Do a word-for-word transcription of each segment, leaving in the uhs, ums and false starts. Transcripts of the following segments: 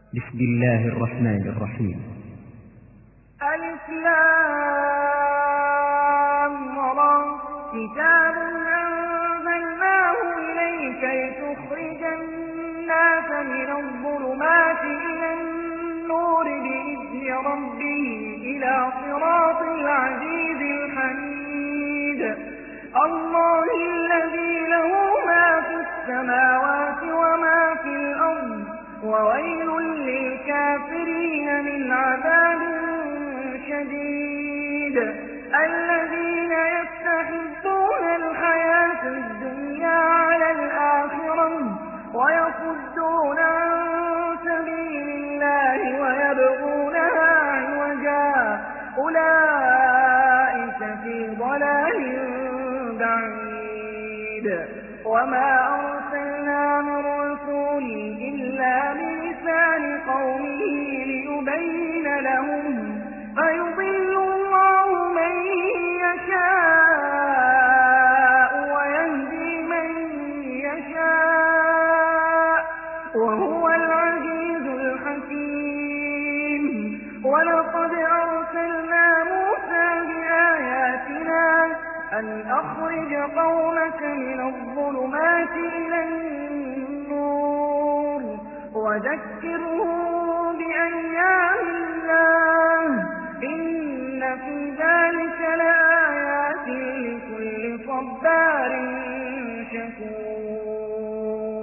بسم الله الرحمن الرحيم. ألف لام را كتاب أنزلناه إليك لتخرج الناس من الظلمات إلى النور بإذن ربهم إلى صراط العزيز الحميد الله الذي له ما في السماوات وما في الأرض وويل للكافرين من عذاب شديد الذين يستحبون الحياة الدنيا على الآخرة ويصدون عن سبيل الله ويبغونها عوجا أولئك في ضلال بعيد وما أرسلنا من رسول إلا بلسان قومه ليبين لهم فيضل الله من يشاء ويهدي من يشاء وهو العزيز الحكيم ولقد أرسلنا موسى بآياتنا أن أخرج قومك من الظلمات إلى النور وذكرهم بأيام الله إن في ذلك لآيات لكل صبار شكور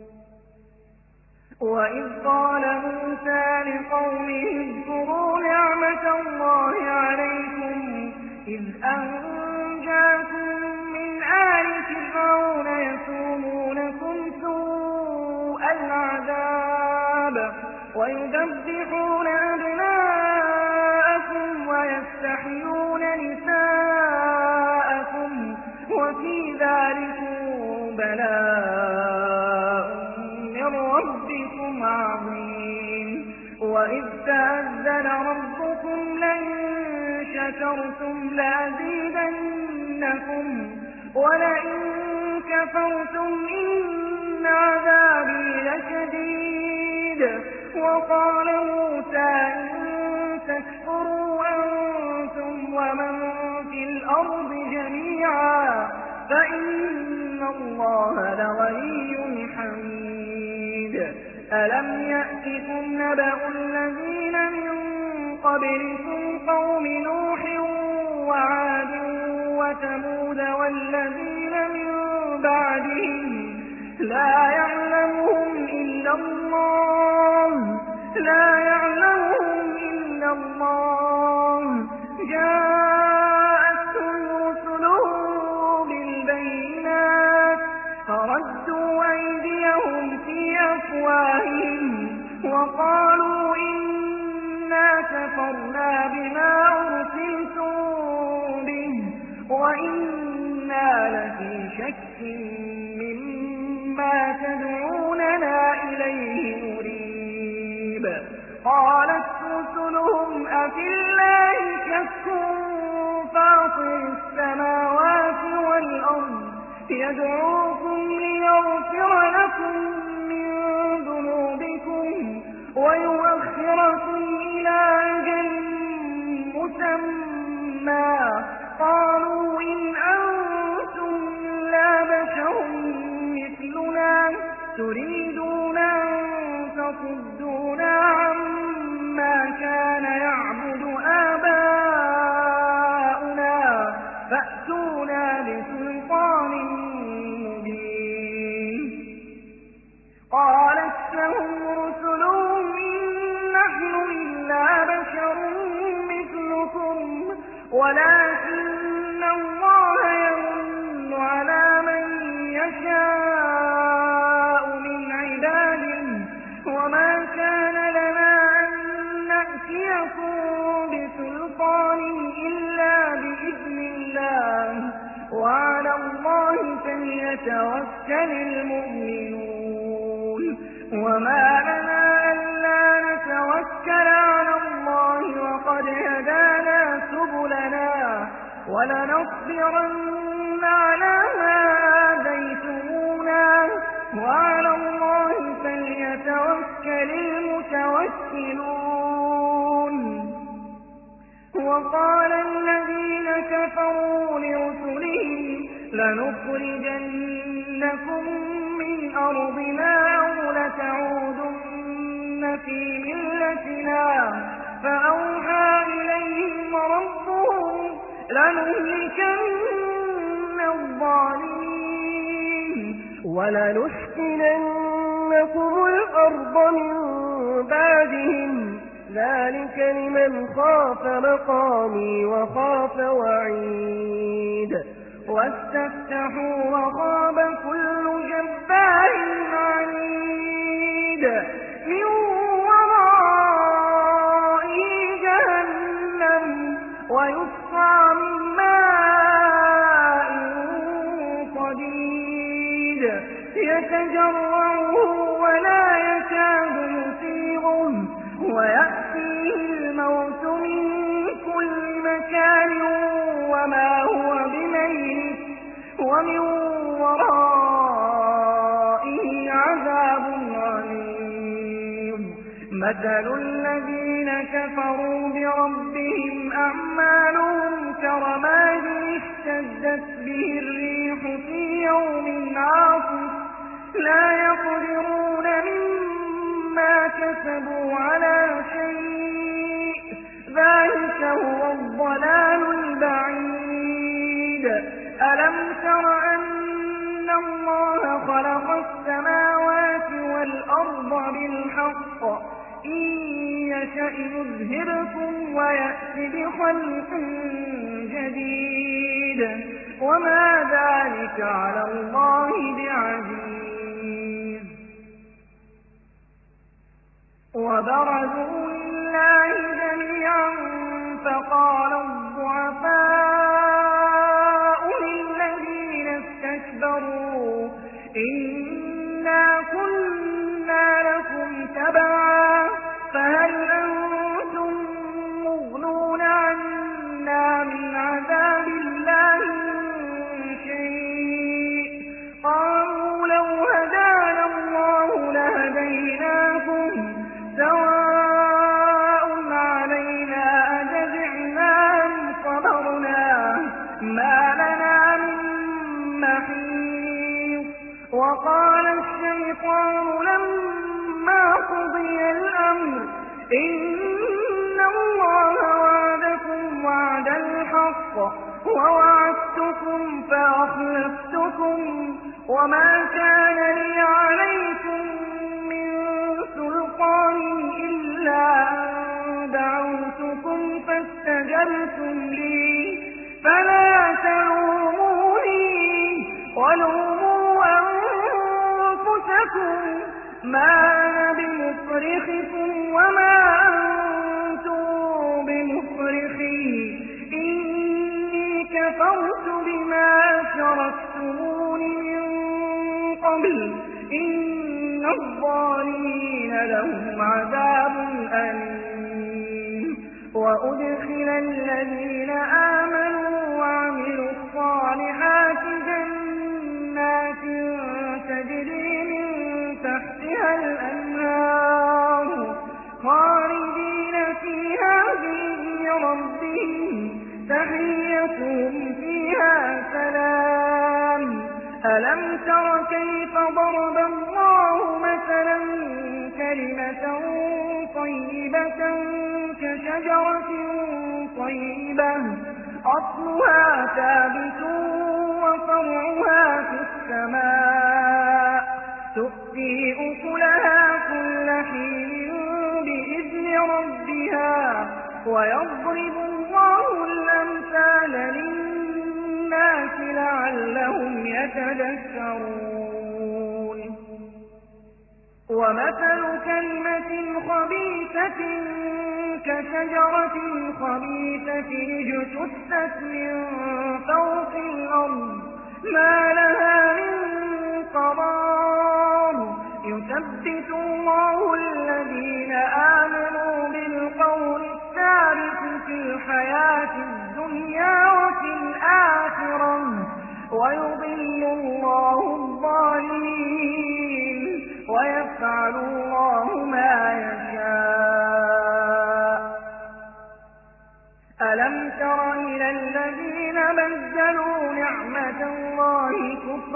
وإذ قال موسى لقومه اذكروا نعمة الله عليكم إذ أنجاكم من آل فرعون يسومونكم سوء العذاب ويذبحون أبناءكم ويستحيون نساءكم وفي ذلكم بلاء من ربكم عظيم وإذ تأذن ربكم لئن شكرتم لأزيدنكم ولئن كفرتم إن عذابي لشديد وقال موسى إن تكفروا أنتم ومن في الأرض جميعا فإن الله لغني حميد ألم يأتكم نبأ الذين من قبلكم قوم نوح وعاد وثمود والذين من بعدهم لا يعلمهم إلا الله لا يعلمهم إلا الله جاءتهم رسلهم بالبينات فردوا أيديهم في أفواههم وقالوا إنا كفرنا بما أرسلتم به وإنا لفي شك مما تدعوننا إليه مريب قالت رسلهم أفي الله شك فاطر السماوات والأرض يدعوكم ليغفر لكم من ذنوبكم ويؤخركم إلى أجل مسمى قالوا إن أنتم لا بشر مثلنا تريدون أن تصدونا عما كان يعبد آباؤنا فأتونا بسلطان مبين قالت لهم رسلهم إن نحن إلا بشر مثلكم ولكن الله يمن على من يشاء من عباده وما كان لنا أن نأتيكم بسلطان إلا بإذن الله وعلى الله فليتوكل المؤمنون وما لنا ألا نتوكل على الله وقد هدانا سبلنا ولنصبرن على ما آذيتمونا وعلى الله فليتوكل المتوكلون يوكلون وقال الذين كفروا لرسلهم لنخرجنكم من أرضنا أو لتعودن في ملتنا فأوحى إليهم ربهم لنهلكن الظالمين ولنسكننكم الأرض من بعدهم ذلك لمن خاف مقامي وخاف وعيد واستفتحوا وخاب كل جبار عنيد من ورائه جهنم ويسقى من ماء صديد يتجرعه ولا يكاد يسيغه ويأتيه الموت من كل مكان وما هو بميت ومن ورائه عذاب غليظ مثل الذين كفروا بربهم أعمالهم كرماد اشتدت به الريح في يوم عاصف لا يقدرون مما كسبوا على شيء ذلك هو الضلال البعيد ألم تر أن الله خلق السماوات والأرض بالحق إن يشأ يذهبكم ويأتي بخلق جديد وما ذلك على الله بعزيز وبرزوا لله جميعا فقال الضعفاء للذين استكبروا إنا كنا لكم تبعا فهل أنتم مغنون عنا من عذاب الله من شيء قالوا لو هدانا الله لهديناكم سواء علينا أجزعنا أم صبرنا ما لنا من محيص وقال الشيطان لما قضي الأمر إن الله وعدكم وعد الحق ووعدتكم فأخلفتكم وما كان لي عليكم من سلطان إلا أن دعوتكم فاستجبتم لي فلا تلوموني ولوموا أنفسكم ما أنا بمصرخكم وما أنتم بمصرخي إني كفرت بما أشركتمون من قبل إن الظالمين لهم عذاب أليم وأدخل الذين آمنوا وعملوا الصالحات جنات تجري من تحتها الأنهار خالدين فيها بإذن ربهم تحيتهم فيها سلام ألم تر كيف ضرب الله مثلا كلمة طيبة كشجرة طيبة أصلها ثابت وفرعها في السماء تؤتي أكلها كل حين بإذن ربها ويضرب الله الأمثال للناس لعلهم يتذكرون ومثل كلمة خبيثة كشجرة خبيثة اجتثت من فوق الأرض ما لها من قرار يثبت الله الذين آمنوا بالقول الثابت في الحياة الدنيا وفي الآخرة ويضل الله الظالمين ويفعل الله ما يشاء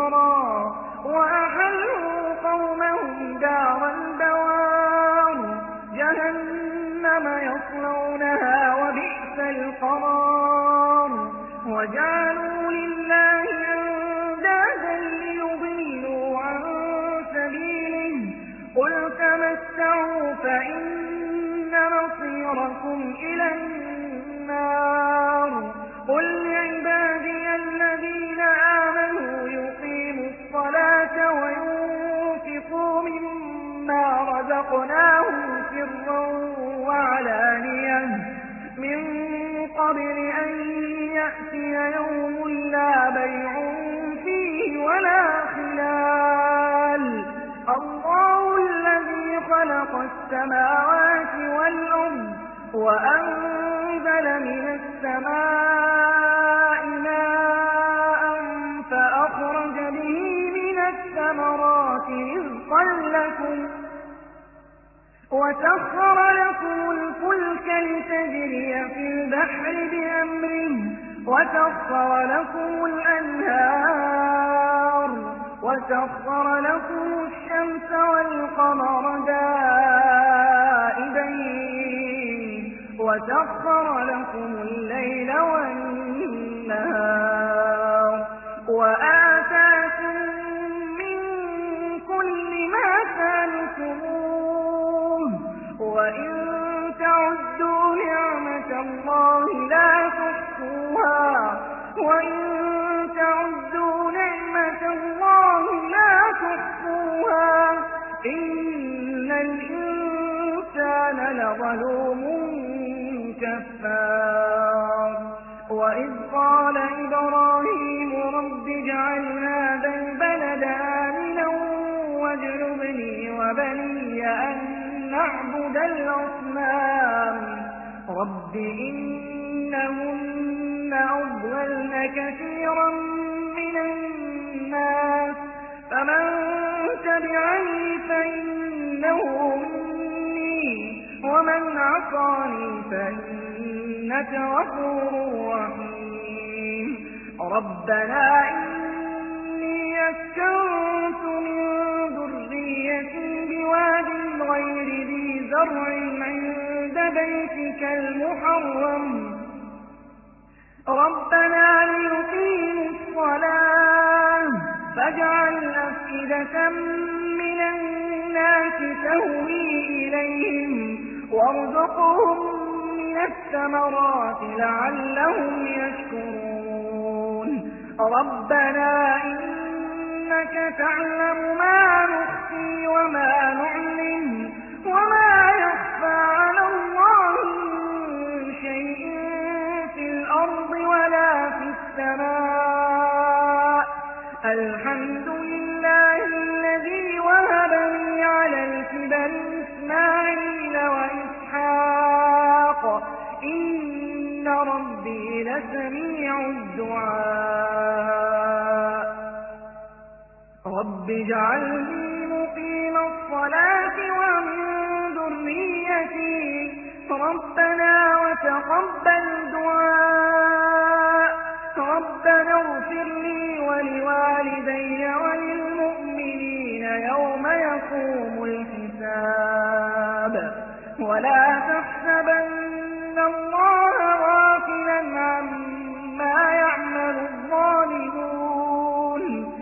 كفرا وأحلوا قومهم دار البوار جهنم يصلونها وبئس القرار وجعلوا لله أندادا ليضلوا عن سبيله قل تمتعوا فإن مصيركم إلى النار قل لعبادي الذين آمنوا يقيموا الصلاة وينفقوا مما رزقناهم سرا وعلانية من قبل أن يأتي يوم لا بيع فيه ولا خلال الله الذي خلق السماوات والأرض وأنزل من السماء ماء فأخرج به من الثمرات رزقا لكم وسخر لكم الفلك لتجري في البحر بأمره وسخر لكم الأنهار وسخر لكم الشمس والقمر دائبين وسخر لكم الليل والنهار وآتاكم من كل ما سألتموه وإن تعدوا نعمة الله لا تحصوها وإن تعدوا نعمة الله لا تحصوها إن الإنسان لظلوم كفار وإذ قال إبراهيم رب اجعل هذا البلد آمنا واجنبني وبني أن نعبد الأصنام رب إنهن أضللن كثيرا من الناس فمن تبعني فإنه مني ومن عصاني فإنك غفور رحيم ربنا إني أسكنت من ذريتي بواد غير ذي زرع عند بيتك المحرم ربنا ليقيموا الصلاة فاجعل أفئدة من الناس تهوي إليهم وارزقهم من الثمرات لعلهم يشكرون ربنا إنك تعلم ما نخفي وما نعلن وما يخفى على الله من شيء في الأرض ولا في السماء الحمد لله الذي وهب لي على الكبر إسماعيل وإسحاق إن ربي لسميع الدعاء رب اجعلني مقيم الصلاة ومن ذريتي ربنا وتقبل دعاء ربنا اغفر لي ولوالدي وللمؤمنين يوم يقوم الحساب ولا تحسبن الله غافلا عما يعمل الظالمون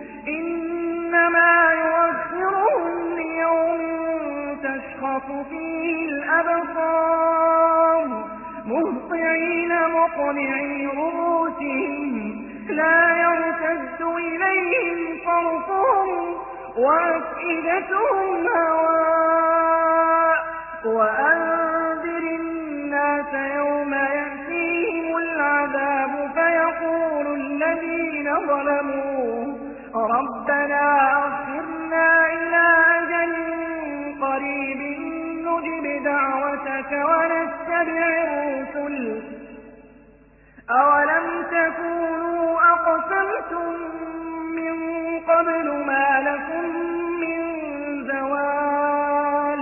إنما يؤخرهم ليوم تشخص فيه الأبصار مهطعين مقنعي رؤوسهم لا يرتد إليهم طرفهم وأفئدتهم هواء وأنذر الناس يوم يأتيهم العذاب فيقول الذين ظلموا ربنا أخرنا إلى أجل قريب نجب دعوتك ونتبع الرسل أولم تكونوا أقسمتم من قبل ما لكم من زوال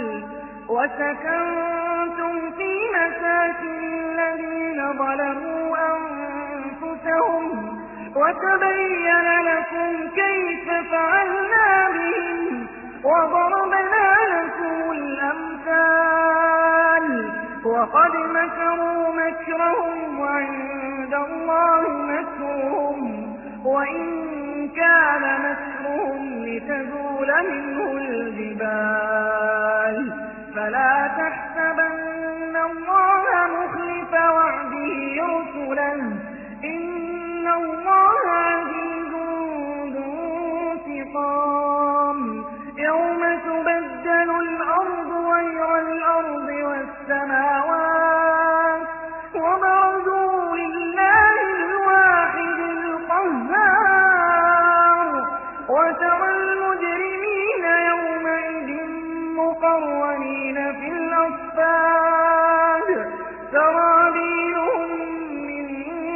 وسكنتم في مساكن الذين ظلموا أنفسهم وتبين لكم كيف فعلنا بهم وضربنا لكم الأمثال وقد مكروا مكرهم وعند الله مكرهم وإن كان مكرهم لتزول منه الجبال فلا تحسبن الله مخلف وعده رسله إن الله عزيز ذو انتقام يوم تبدل الأرض غير الأرض والسماوات وبرزوا لله الواحد القهار وترى المجرمين يومئذ مقرنين في الأصفاد سرابيلهم من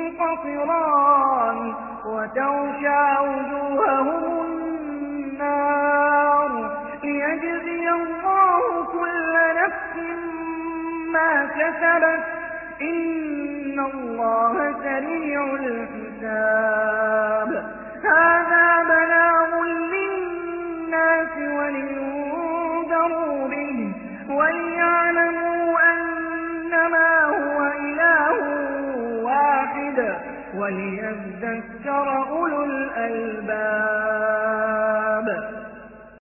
قطران وتغشى وجوههم النار ليجزي الله كل نفس ما كسبت إن الله سريع الحساب هذا بلاغ للناس ولينذروا به وليعلموا أنما هو إله واحد وليذكر أولو الألباب